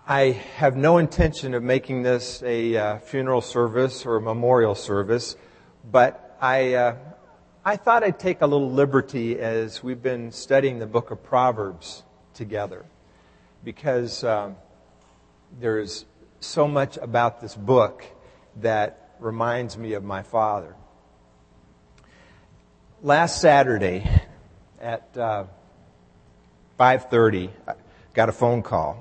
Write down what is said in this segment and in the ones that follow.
I have no intention of making this a funeral service or a memorial service, but I thought I'd take a little liberty as we've been studying the book of Proverbs together, because there's so much about this book that reminds me of my father. Last Saturday at 5:30, I got a phone call.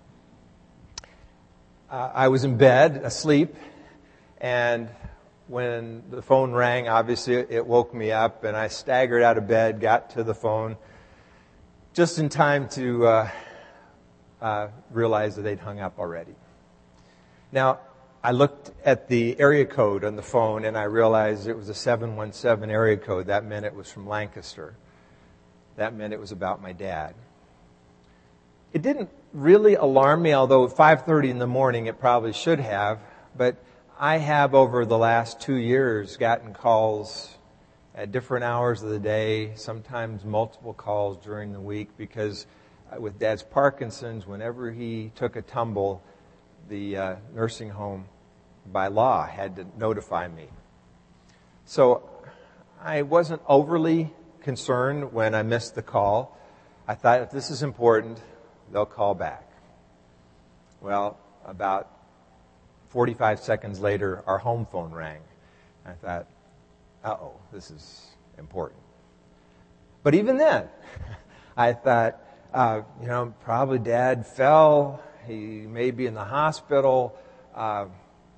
I was in bed, asleep, and when the phone rang, obviously it woke me up, and I staggered out of bed, got to the phone, just in time to realize that they'd hung up already. Now, I looked at the area code on the phone, and I realized it was a 717 area code. That meant it was from Lancaster. That meant it was about my dad. It didn't really alarm me, although at 5:30 in the morning it probably should have, but I have over the last 2 years gotten calls at different hours of the day, sometimes multiple calls during the week, because with Dad's Parkinson's, whenever he took a tumble, the nursing home by law had to notify me. So I wasn't overly concerned when I missed the call. I thought, if this is important, they'll call back. Well, about 45 seconds later, our home phone rang. I thought, this is important. But even then, I thought, probably Dad fell. He may be in the hospital. I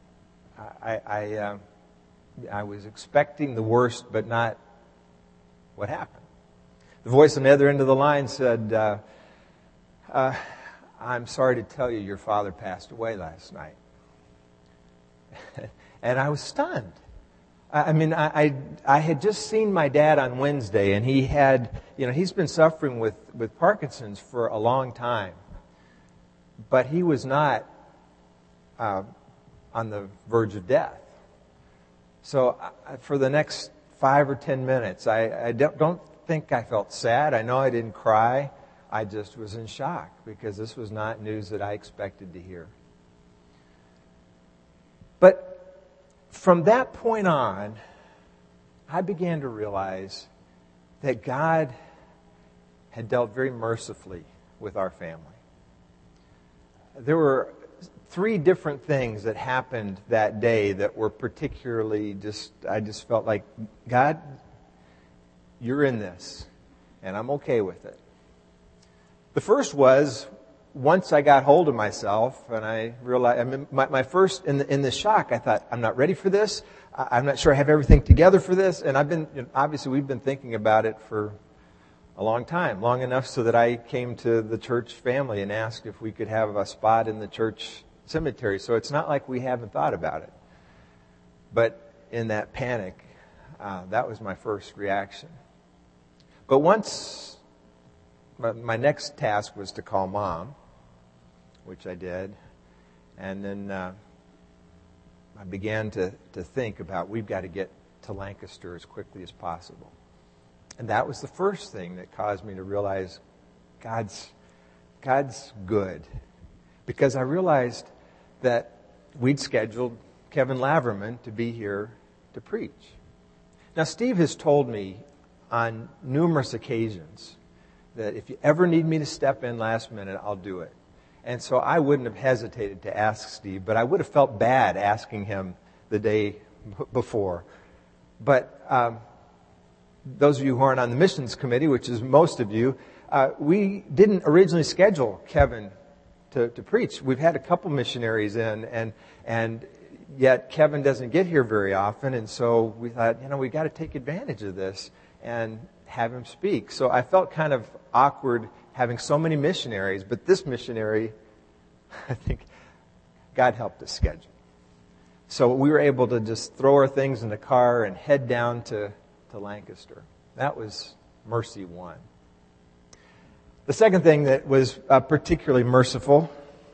was expecting the worst, but not what happened. The voice on the other end of the line said, I'm sorry to tell you, your father passed away last night. And I was stunned. I had just seen my dad on Wednesday, and he had, he's been suffering with Parkinson's for a long time. But he was not on the verge of death. So for the next 5 or 10 minutes, I don't think I felt sad. I know I didn't cry. I just was in shock, because this was not news that I expected to hear. But from that point on, I began to realize that God had dealt very mercifully with our family. There were 3 different things that happened that day that were particularly I just felt like, God, you're in this, and I'm okay with it. The first was, once I got hold of myself and I realized, my first, in the shock, I thought, I'm not ready for this. I'm not sure I have everything together for this. And obviously we've been thinking about it for a long time, long enough so that I came to the church family and asked if we could have a spot in the church cemetery. So it's not like we haven't thought about it. But in that panic, that was my first reaction. But once, my next task was to call Mom, which I did. And then I began to think about, we've got to get to Lancaster as quickly as possible. And that was the first thing that caused me to realize God's good. Because I realized that we'd scheduled Kevin Laverman to be here to preach. Now, Steve has told me on numerous occasions that if you ever need me to step in last minute, I'll do it. And so I wouldn't have hesitated to ask Steve, but I would have felt bad asking him the day before. But those of you who aren't on the missions committee, which is most of you, we didn't originally schedule Kevin to preach. We've had a couple missionaries in, and yet Kevin doesn't get here very often, and so we thought, we got to take advantage of this and have him speak. So I felt kind of awkward having so many missionaries, but this missionary, I think God helped us schedule. So we were able to just throw our things in the car and head down to Lancaster. That was mercy 1. The second thing that was particularly merciful,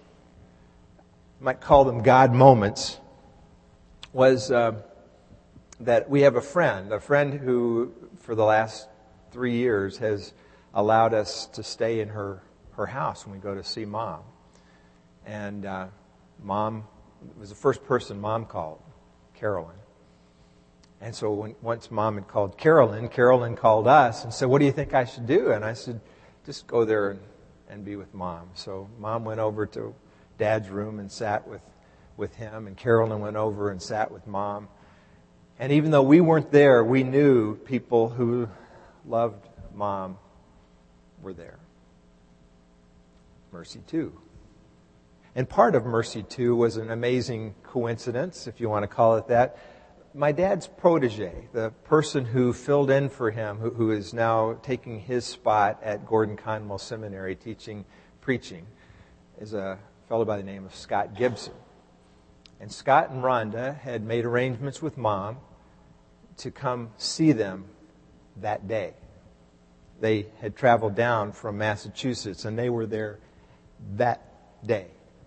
you might call them God moments, was that we have a friend who for the last 3 years has allowed us to stay in her house when we go to see Mom. And Mom was the first person Mom called, Carolyn. And so once Mom had called Carolyn called us and said, "What do you think I should do?" And I said, "Just go there and be with Mom." So Mom went over to Dad's room and sat with him, and Carolyn went over and sat with Mom. And even though we weren't there, we knew people who loved Mom were there. Mercy 2. And part of Mercy 2 was an amazing coincidence, if you want to call it that. My dad's protege, the person who filled in for him, who is now taking his spot at Gordon Conwell Seminary teaching preaching, is a fellow by the name of Scott Gibson. And Scott and Rhonda had made arrangements with Mom to come see them that day. They had traveled down from Massachusetts, and they were there that day.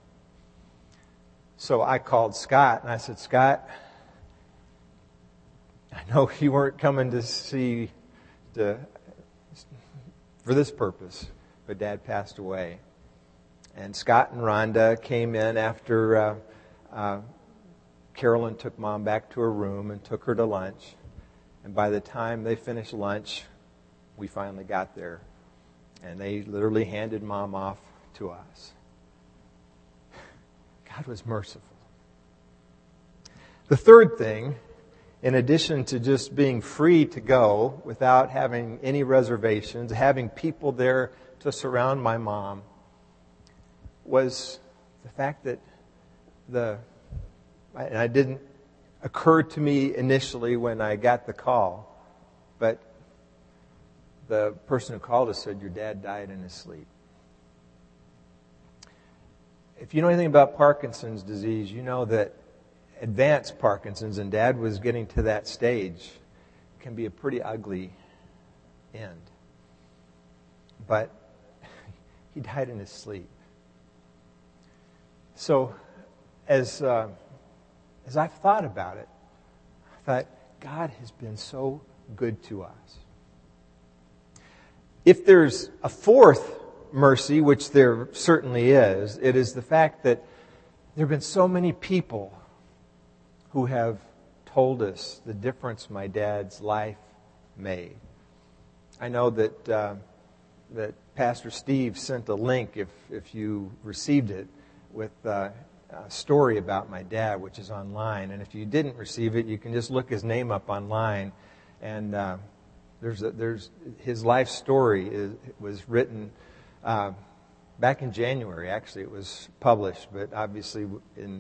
So I called Scott, and I said, "Scott, I know you weren't coming to see for this purpose, but Dad passed away." And Scott and Rhonda came in after Carolyn took Mom back to her room and took her to lunch. And by the time they finished lunch, we finally got there. And they literally handed Mom off to us. God was merciful. The third thing, in addition to just being free to go without having any reservations, having people there to surround my mom, was the fact that and it didn't occur to me initially when I got the call, but the person who called us said, "Your dad died in his sleep." If you know anything about Parkinson's disease, you know that advanced Parkinson's, and Dad was getting to that stage, can be a pretty ugly end. But he died in his sleep. So as I've thought about it, I thought, God has been so good to us. If there's a fourth mercy, which there certainly is, it is the fact that there have been so many people who have told us the difference my dad's life made. I know that Pastor Steve sent a link, if you received it, with a story about my dad, which is online. And if you didn't receive it, you can just look his name up online. And there's his life story was written back in January. Actually, it was published, but obviously in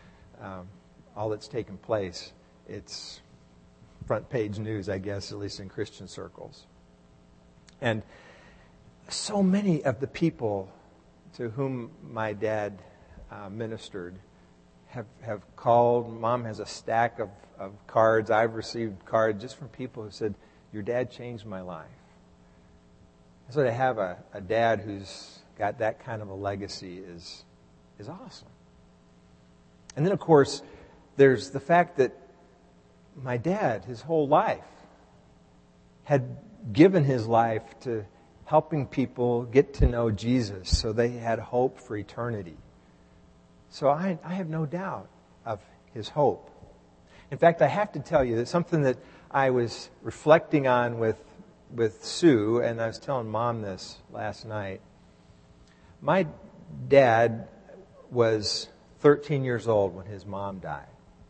all that's taken place, it's front page news, I guess, at least in Christian circles. And so many of the people to whom my dad ministered have called. Mom has a stack of cards. I've received cards just from people who said, "Your dad changed my life." So to have a dad who's got that kind of a legacy is awesome. And then, of course, there's the fact that my dad, his whole life, had given his life to helping people get to know Jesus so they had hope for eternity. So I have no doubt of his hope. In fact, I have to tell you that something that I was reflecting on with Sue, and I was telling Mom this last night. My dad was 13 years old when his mom died.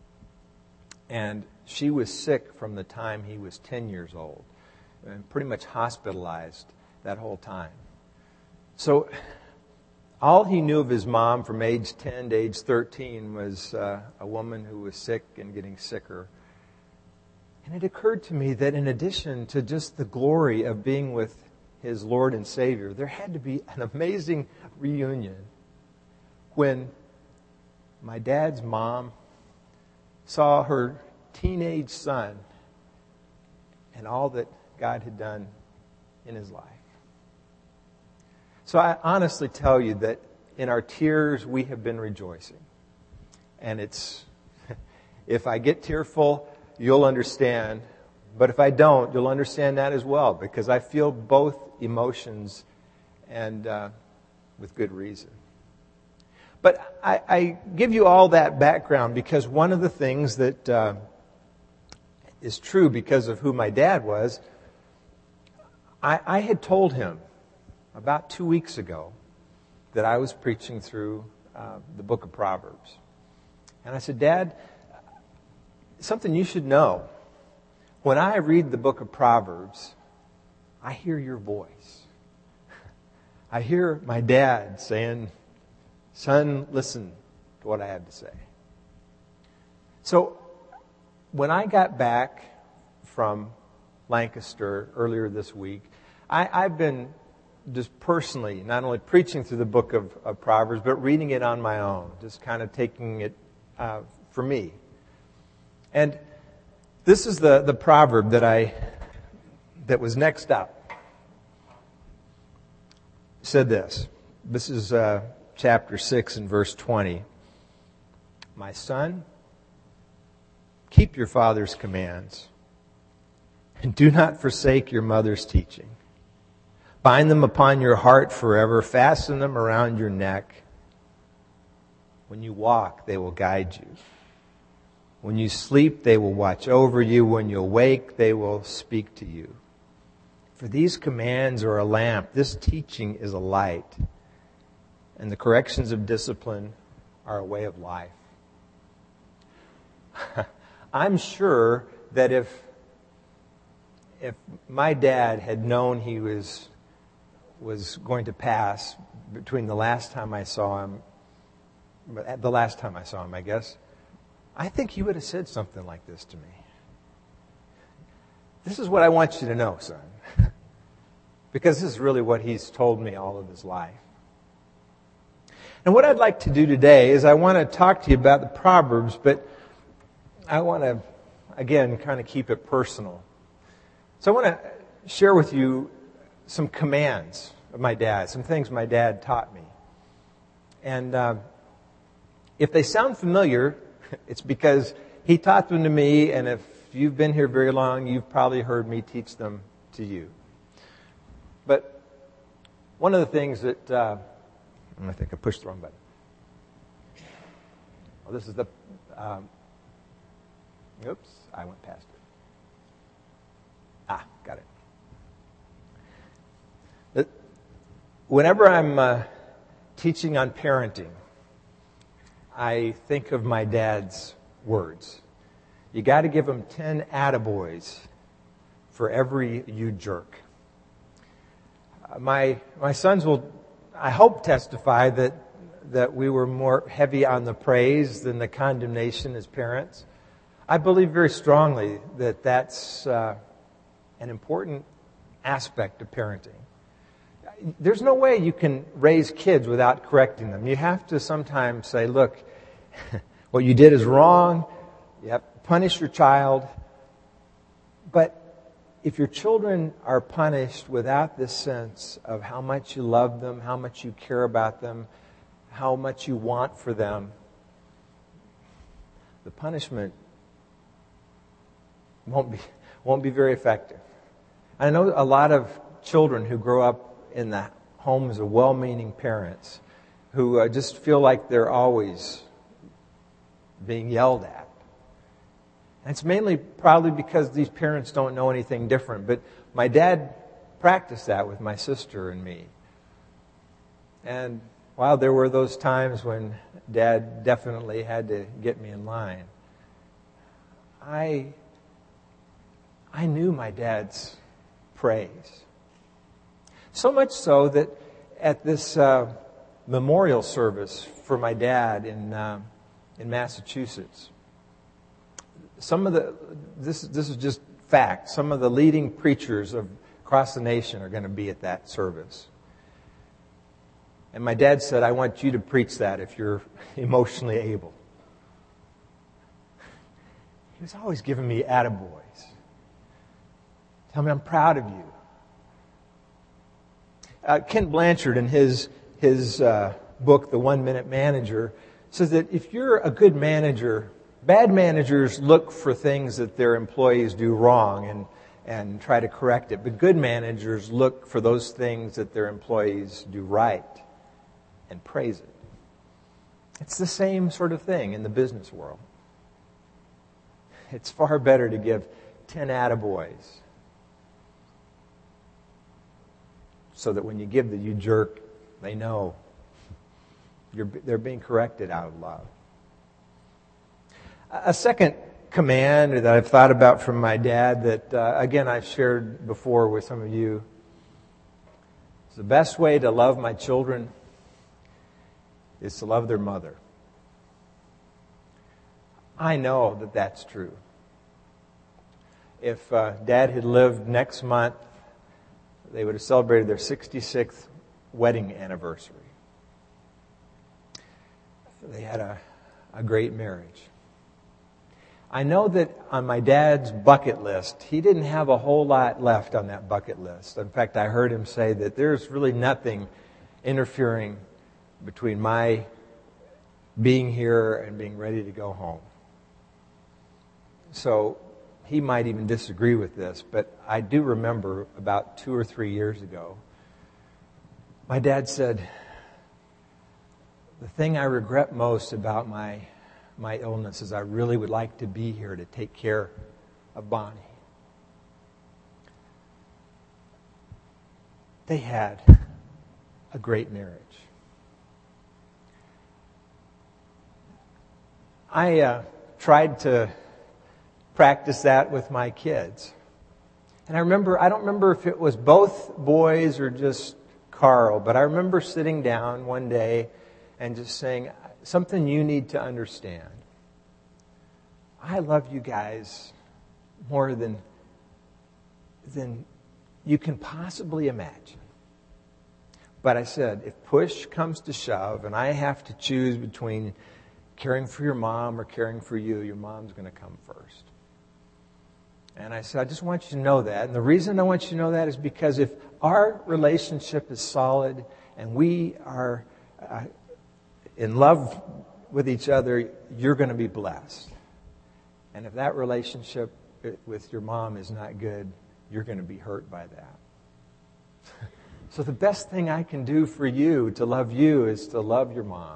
And she was sick from the time he was 10 years old, and pretty much hospitalized that whole time. So all he knew of his mom from age 10 to age 13 was a woman who was sick and getting sicker. And it occurred to me that in addition to just the glory of being with his Lord and Savior, there had to be an amazing reunion when my dad's mom saw her teenage son and all that God had done in his life. So I honestly tell you that in our tears we have been rejoicing. And if I get tearful, you'll understand. But if I don't, you'll understand that as well, because I feel both emotions, and with good reason. But I give you all that background because one of the things that is true because of who my dad was, I had told him about 2 weeks ago that I was preaching through the book of Proverbs. And I said, Dad, something you should know. When I read the book of Proverbs, I hear your voice. I hear my dad saying, son, listen to what I have to say. So when I got back from Lancaster earlier this week, I've been just personally not only preaching through the book of Proverbs, but reading it on my own, just kind of taking it for me. And this is the proverb that was next up. It said this. This is chapter 6 and verse 20. My son, keep your father's commands, and do not forsake your mother's teaching. Bind them upon your heart forever. Fasten them around your neck. When you walk, they will guide you. When you sleep, they will watch over you. When you awake, they will speak to you. For these commands are a lamp. This teaching is a light. And the corrections of discipline are a way of life. I'm sure that if my dad had known he was going to pass between the last time I saw him, I guess, I think he would have said something like this to me. This is what I want you to know, son. Because this is really what he's told me all of his life. And what I'd like to do today is I want to talk to you about the Proverbs, but I want to, again, kind of keep it personal. So I want to share with you some commands of my dad, some things my dad taught me. And if they sound familiar, it's because he taught them to me, and if you've been here very long, you've probably heard me teach them to you. But one of the things that, I think I pushed the wrong button. Well, this is the, oops, I went past it. Got it. Whenever I'm teaching on parenting, I think of my dad's words. You got to give them 10 attaboys for every you jerk. My sons will, I hope, testify that we were more heavy on the praise than the condemnation as parents. I believe very strongly that that's an important aspect of parenting. There's no way you can raise kids without correcting them. You have to sometimes say, look, what you did is wrong. You have to punish your child. But if your children are punished without this sense of how much you love them, how much you care about them, how much you want for them, the punishment won't be very effective. I know a lot of children who grow up in the homes of well-meaning parents who just feel like they're always being yelled at. And it's mainly probably because these parents don't know anything different. But my dad practiced that with my sister and me. And while there were those times when Dad definitely had to get me in line, I knew my dad's praise. So much so that at this memorial service for my dad in Massachusetts, this is just fact. Some of the leading preachers across the nation are going to be at that service. And my dad said, I want you to preach that if you're emotionally able. He was always giving me attaboys. Tell me I'm proud of you. Ken Blanchard, in his book, The 1 Minute Manager, says that if you're a good manager, bad managers look for things that their employees do wrong and try to correct it. But good managers look for those things that their employees do right and praise it. It's the same sort of thing in the business world. It's far better to give 10 attaboys so that when you give the you jerk, they know they're being corrected out of love. A second command that I've thought about from my dad that, again, I've shared before with some of you, is the best way to love my children is to love their mother. I know that that's true. If Dad had lived next month, they would have celebrated their 66th wedding anniversary. They had a great marriage. I know that on my dad's bucket list, he didn't have a whole lot left on that bucket list. In fact, I heard him say that there's really nothing interfering between my being here and being ready to go home. So he might even disagree with this, but I do remember about 2 or 3 years ago, my dad said, the thing I regret most about my illness is I really would like to be here to take care of Bonnie. They had a great marriage. I tried to practice that with my kids. And I don't remember if it was both boys or just Carl, but I remember sitting down one day and just saying, something you need to understand. I love you guys more than you can possibly imagine. But I said, if push comes to shove and I have to choose between caring for your mom or caring for you, your mom's going to come first. And I said, I just want you to know that. And the reason I want you to know that is because if our relationship is solid and we are in love with each other, you're going to be blessed. And if that relationship with your mom is not good, you're going to be hurt by that. So the best thing I can do for you to love you is to love your mom.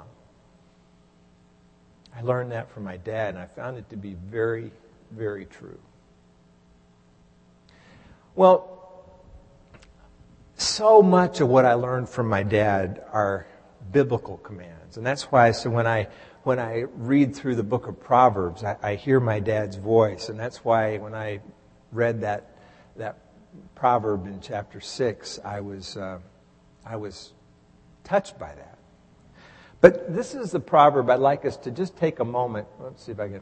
I learned that from my dad, and I found it to be very, very true. Well, so much of what I learned from my dad are biblical commands. And that's why I said when I read through the book of Proverbs, I hear my dad's voice. And that's why when I read that proverb in chapter 6, I was touched by that. But this is the proverb I'd like us to just take a moment. Let's see if I can.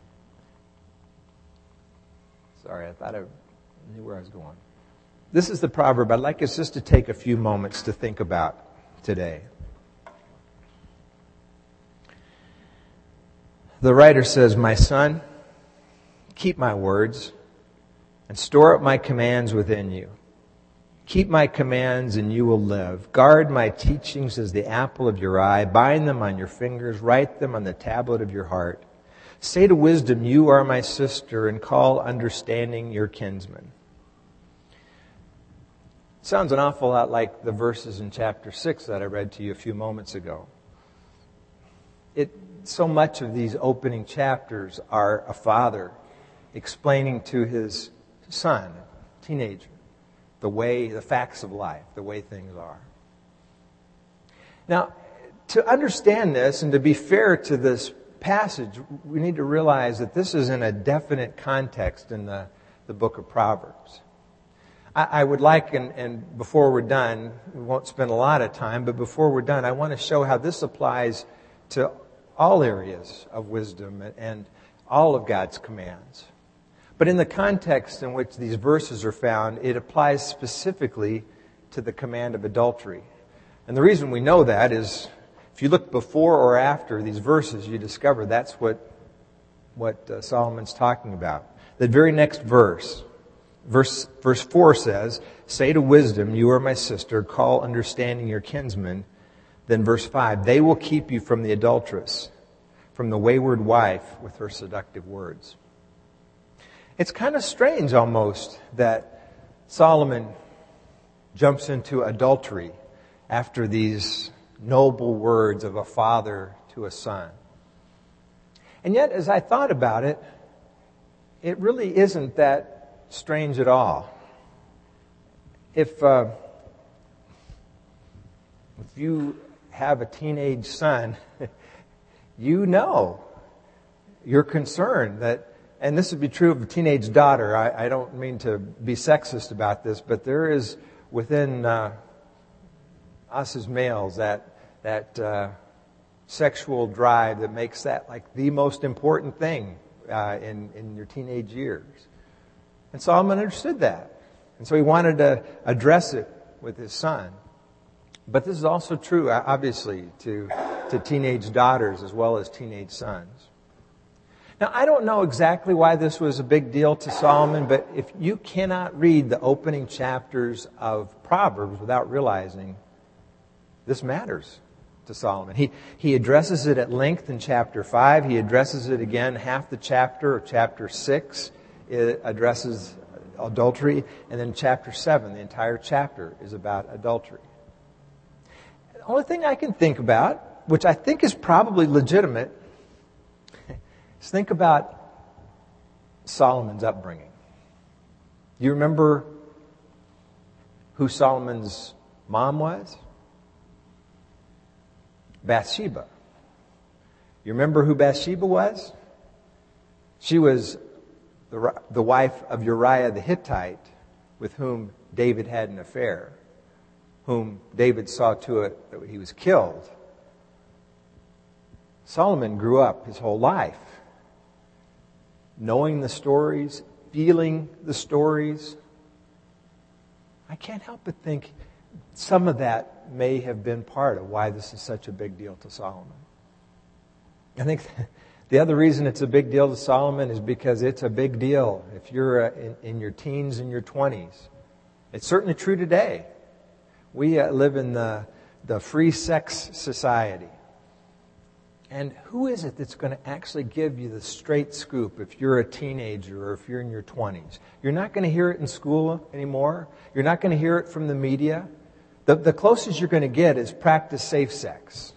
Sorry, I thought I knew where I was going. This is the proverb I'd like us just to take a few moments to think about today. The writer says, "My son, keep my words and store up my commands within you. Keep my commands and you will live. Guard my teachings as the apple of your eye. Bind them on your fingers. Write them on the tablet of your heart. Say to wisdom, you are my sister, and call understanding your kinsman." Sounds an awful lot like the verses in chapter 6 that I read to you a few moments ago. So much of these opening chapters are a father explaining to his son, teenager, the facts of life, the way things are. Now, to understand this and to be fair to this passage, we need to realize that this is in a definite context in the book of Proverbs. I would like, and before we're done, we won't spend a lot of time, but before we're done, I want to show how this applies to all areas of wisdom and all of God's commands. But in the context in which these verses are found, it applies specifically to the command of adultery. And the reason we know that is if you look before or after these verses, you discover that's what Solomon's talking about. The very next verse 4 says, "Say to wisdom, you are my sister, call understanding your kinsman." Then verse 5, "They will keep you from the adulteress, from the wayward wife with her seductive words." It's kind of strange almost that Solomon jumps into adultery after these noble words of a father to a son. And yet, as I thought about it, it really isn't that strange at all. If you have a teenage son, you know you're concerned that, and this would be true of a teenage daughter. I don't mean to be sexist about this, but there is within us as males that sexual drive that makes that like the most important thing in your teenage years. And Solomon understood that. And so he wanted to address it with his son. But this is also true, obviously, to teenage daughters as well as teenage sons. Now, I don't know exactly why this was a big deal to Solomon, but if you cannot read the opening chapters of Proverbs without realizing this matters to Solomon. He addresses it at length in chapter 5. He addresses it again half the chapter, or chapter 6. It addresses adultery. And then chapter 7, the entire chapter is about adultery. The only thing I can think about, which I think is probably legitimate, is think about Solomon's upbringing. You remember who Solomon's mom was? Bathsheba. You remember who Bathsheba was? She was the wife of Uriah the Hittite, with whom David had an affair, whom David saw to it that he was killed. Solomon grew up his whole life knowing the stories, feeling the stories. I can't help but think some of that may have been part of why this is such a big deal to Solomon. I think the other reason it's a big deal to Solomon is because it's a big deal if you're in your teens and your 20s. It's certainly true today. We live in the free sex society. And who is it that's going to actually give you the straight scoop if you're a teenager or if you're in your 20s? You're not going to hear it in school anymore. You're not going to hear it from the media. The closest you're going to get is practice safe sex.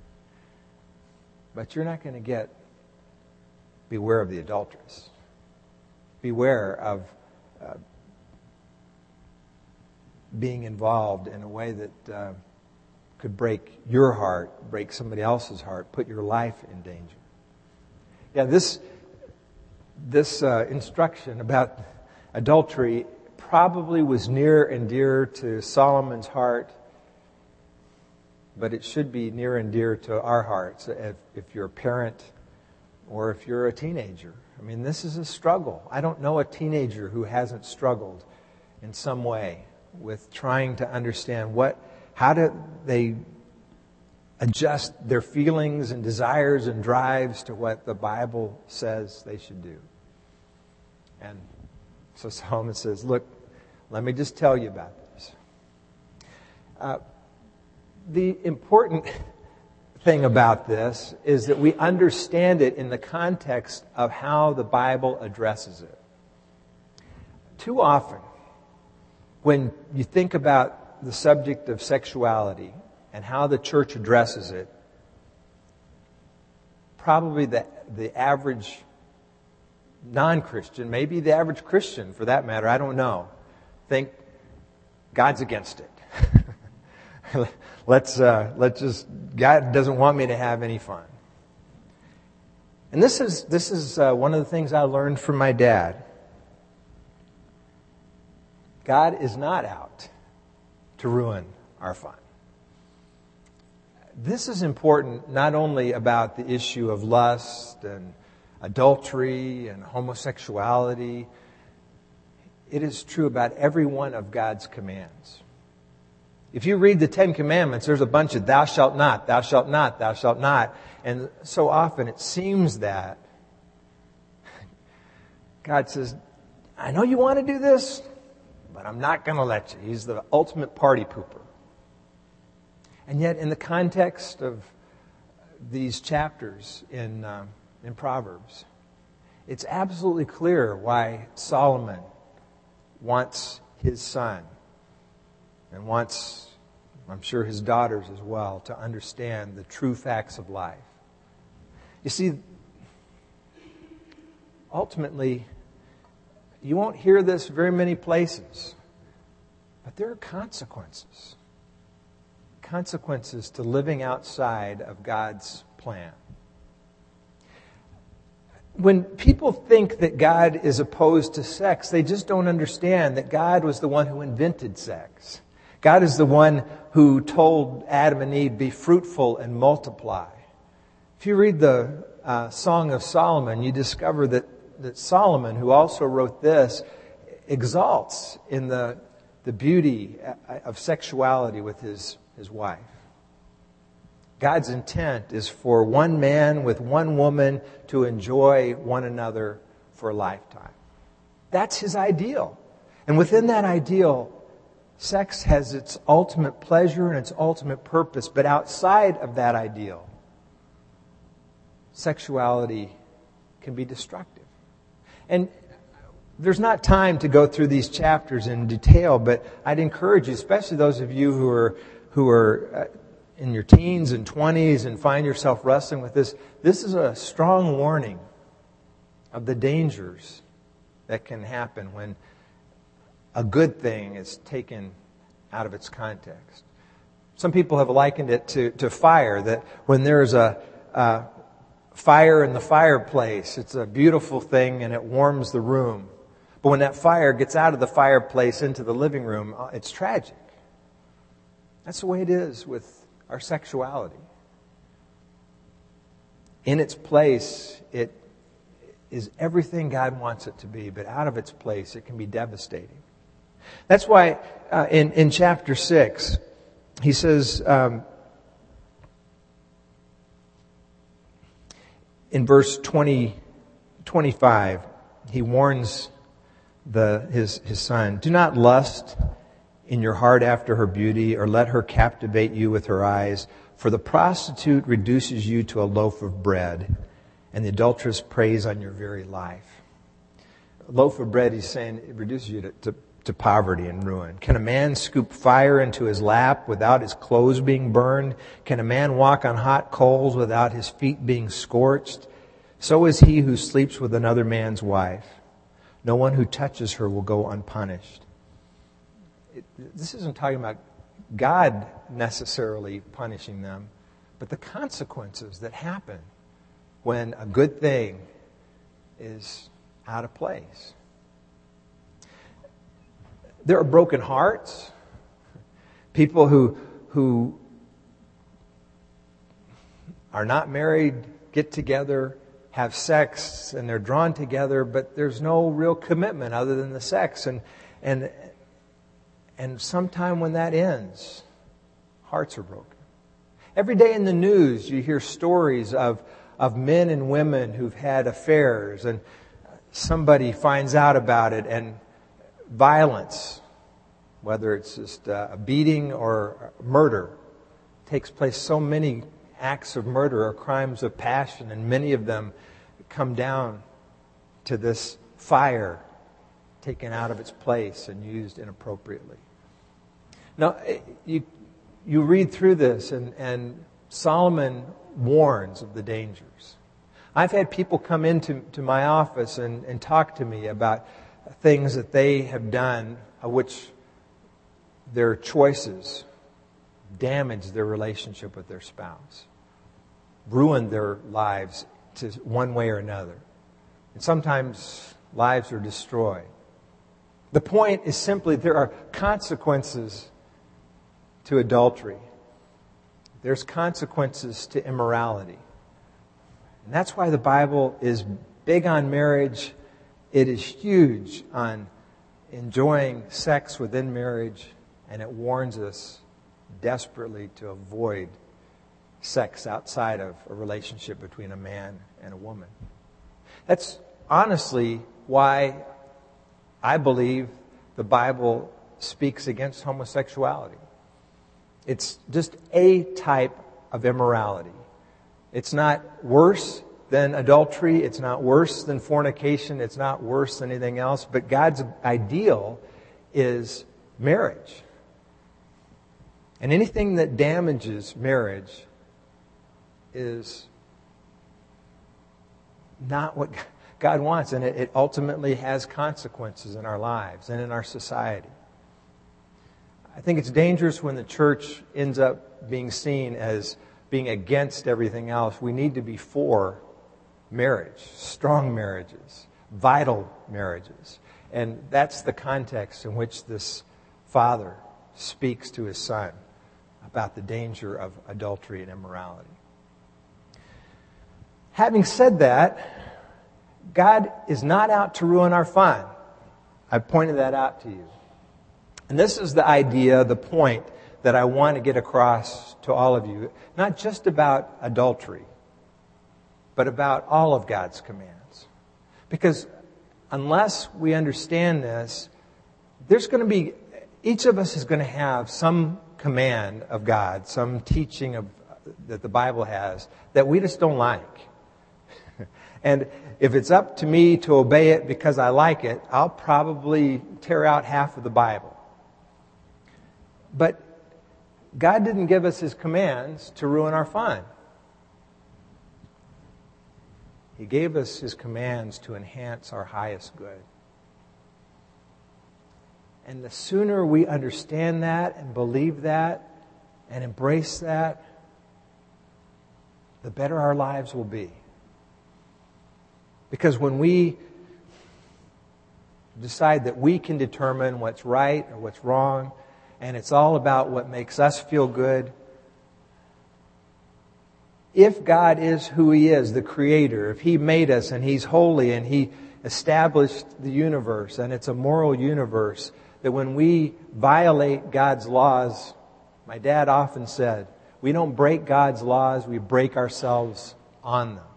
But you're not going to get beware of the adulteress. Beware of being involved in a way that could break your heart, break somebody else's heart, put your life in danger. Yeah, this instruction about adultery probably was near and dear to Solomon's heart, but it should be near and dear to our hearts if you're a parent or if you're a teenager. I mean, this is a struggle. I don't know a teenager who hasn't struggled in some way with trying to understand how do they adjust their feelings and desires and drives to what the Bible says they should do. And so Solomon says, look, let me just tell you about this. The important thing about this is that we understand it in the context of how the Bible addresses it. Too often, when you think about the subject of sexuality and how the church addresses it, probably the average non-Christian, maybe the average Christian for that matter, I don't know, think God's against it. God doesn't want me to have any fun. And this is one of the things I learned from my dad. God is not out to ruin our fun. This is important not only about the issue of lust and adultery and homosexuality. It is true about every one of God's commands. If you read the 10 Commandments, there's a bunch of thou shalt not, thou shalt not, thou shalt not. And so often it seems that God says, I know you want to do this, but I'm not going to let you. He's the ultimate party pooper. And yet in the context of these chapters in Proverbs, it's absolutely clear why Solomon wants his son and wants, I'm sure, his daughters as well to understand the true facts of life. You see, ultimately, you won't hear this very many places, but there are consequences. Consequences to living outside of God's plan. When people think that God is opposed to sex, they just don't understand that God was the one who invented sex. God is the one who told Adam and Eve, be fruitful and multiply. If you read the Song of Solomon, you discover that Solomon, who also wrote this, exalts in the beauty of sexuality with his wife. God's intent is for one man with one woman to enjoy one another for a lifetime. That's his ideal. And within that ideal, sex has its ultimate pleasure and its ultimate purpose. But outside of that ideal, sexuality can be destructive. And there's not time to go through these chapters in detail, but I'd encourage you, especially those of you who are in your teens and 20s and find yourself wrestling with this. This is a strong warning of the dangers that can happen when a good thing is taken out of its context. Some people have likened it to fire, that when there's a fire in the fireplace, it's a beautiful thing and it warms the room. But when that fire gets out of the fireplace into the living room, it's tragic. That's the way it is with our sexuality. In its place, it is everything God wants it to be, but out of its place, it can be devastating. That's why in chapter 6, he says, in verse 25, he warns his son, do not lust in your heart after her beauty, or let her captivate you with her eyes. For the prostitute reduces you to a loaf of bread, and the adulteress preys on your very life. A loaf of bread, he's saying, it reduces you to poverty and ruin. Can a man scoop fire into his lap without his clothes being burned? Can a man walk on hot coals without his feet being scorched? So is he who sleeps with another man's wife. No one who touches her will go unpunished. This isn't talking about God necessarily punishing them, but the consequences that happen when a good thing is out of place. There are broken hearts, people who are not married, get together, have sex, and they're drawn together, but there's no real commitment other than the sex. And sometime when that ends, hearts are broken. Every day in the news, you hear stories of men and women who've had affairs, and somebody finds out about it, and violence, whether it's just a beating or murder, takes place. So many acts of murder are crimes of passion, and many of them come down to this fire taken out of its place and used inappropriately. Now, you read through this, and Solomon warns of the dangers. I've had people come into my office and talk to me about things that they have done, which their choices damaged their relationship with their spouse, ruined their lives to one way or another. And sometimes lives are destroyed. The point is simply there are consequences to adultery. There's consequences to immorality. And that's why the Bible is big on marriage. It is huge on enjoying sex within marriage, and it warns us desperately to avoid sex outside of a relationship between a man and a woman. That's honestly why I believe the Bible speaks against homosexuality. It's just a type of immorality. It's not worse than adultery. It's not worse than fornication. It's not worse than anything else. But God's ideal is marriage. And anything that damages marriage is not what God wants, and it ultimately has consequences in our lives and in our society. I think it's dangerous when the church ends up being seen as being against everything else. We need to be for marriage, strong marriages, vital marriages. And that's the context in which this father speaks to his son about the danger of adultery and immorality. Having said that, God is not out to ruin our fun. I've pointed that out to you. And this is the idea, the point that I want to get across to all of you, not just about adultery, but about all of God's commands. Because unless we understand this, there's going to be, each of us is going to have some command of God, some teaching that the Bible has that we just don't like. And if it's up to me to obey it because I like it, I'll probably tear out half of the Bible. But God didn't give us His commands to ruin our fun. He gave us His commands to enhance our highest good. And the sooner we understand that and believe that and embrace that, the better our lives will be. Because when we decide that we can determine what's right or what's wrong, and it's all about what makes us feel good, if God is who He is, the Creator, if He made us and He's holy and He established the universe and it's a moral universe, that when we violate God's laws, my dad often said, we don't break God's laws, we break ourselves on them.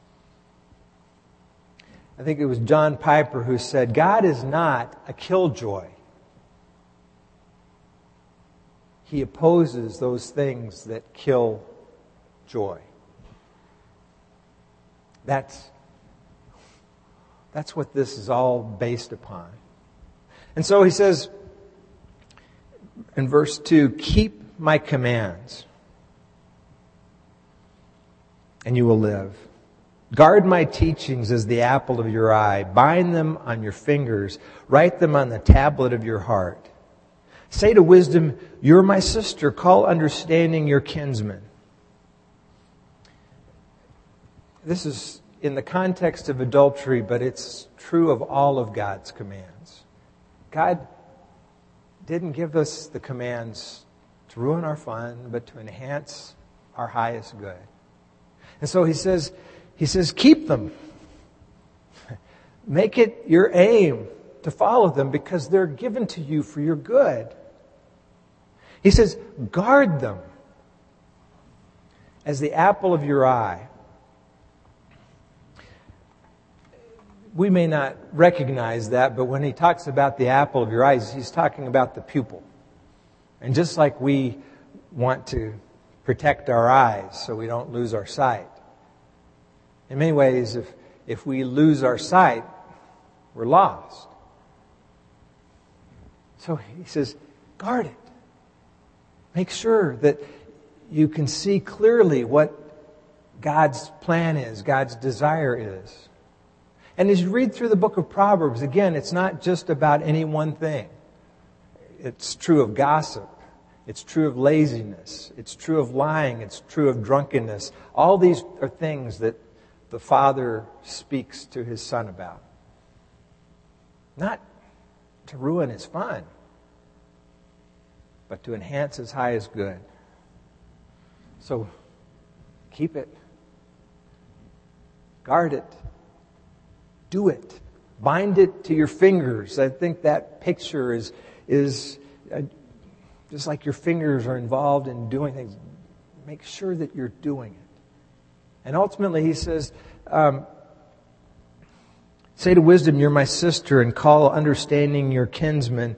I think it was John Piper who said, God is not a killjoy. He opposes those things that kill joy. That's what this is all based upon. And so he says in verse 2, keep my commands and you will live. Guard my teachings as the apple of your eye. Bind them on your fingers. Write them on the tablet of your heart. Say to wisdom, you're my sister. Call understanding your kinsman. This is in the context of adultery, but it's true of all of God's commands. God didn't give us the commands to ruin our fun, but to enhance our highest good. And so He says, keep them. Make it your aim to follow them because they're given to you for your good. He says, guard them as the apple of your eye. We may not recognize that, but when he talks about the apple of your eyes, he's talking about the pupil. And just like we want to protect our eyes so we don't lose our sight, in many ways, if we lose our sight, we're lost. So he says, guard it. Make sure that you can see clearly what God's plan is, God's desire is. And as you read through the book of Proverbs, again, it's not just about any one thing. It's true of gossip. It's true of laziness. It's true of lying. It's true of drunkenness. All these are things that the father speaks to his son about. Not to ruin his fun, but to enhance his highest good. So, keep it. Guard it. Do it. Bind it to your fingers. I think that picture is just like your fingers are involved in doing things. Make sure that you're doing it. And ultimately he says, say to wisdom, you're my sister, and call understanding your kinsman.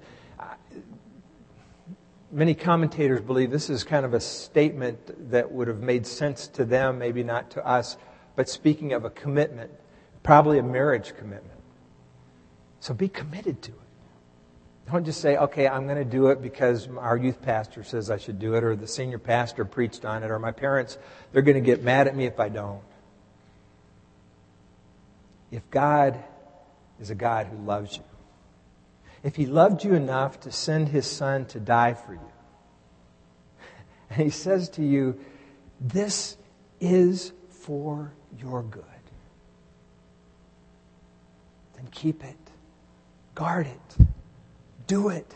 Many commentators believe this is kind of a statement that would have made sense to them, maybe not to us, but speaking of a commitment, probably a marriage commitment. So be committed to it. Don't just say, okay, I'm going to do it because our youth pastor says I should do it, or the senior pastor preached on it, or my parents, they're going to get mad at me if I don't. if God is a God who loves you, if He loved you enough to send His Son to die for you, and He says to you, this is for your good, then keep it, guard it, do it,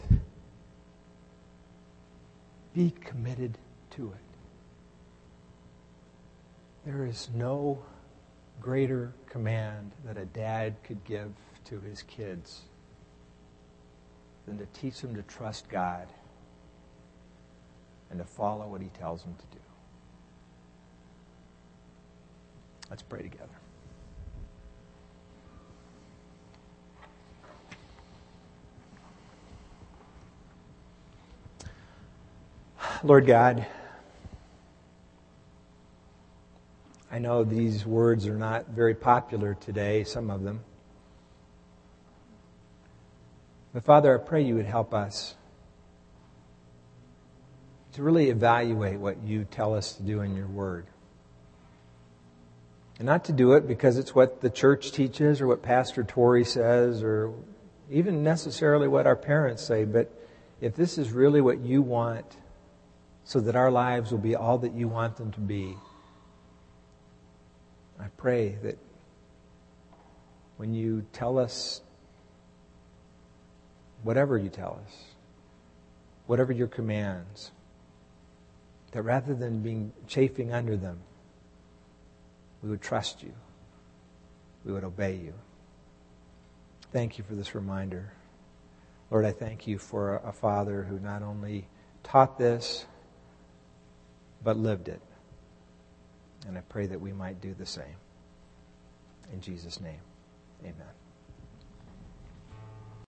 be committed to it. There is no greater command that a dad could give to his kids than to teach them to trust God and to follow what He tells them to do. Let's pray together. Lord God, I know these words are not very popular today, some of them. But Father, I pray You would help us to really evaluate what You tell us to do in Your Word. And not to do it because it's what the church teaches or what Pastor Torrey says or even necessarily what our parents say, but if this is really what You want so that our lives will be all that You want them to be, I pray that when You tell us whatever You tell us, whatever Your commands, that rather than being chafing under them, we would trust You, we would obey You. Thank You for this reminder. Lord, I thank You for a father who not only taught this, but lived it. And I pray that we might do the same. In Jesus' name, amen.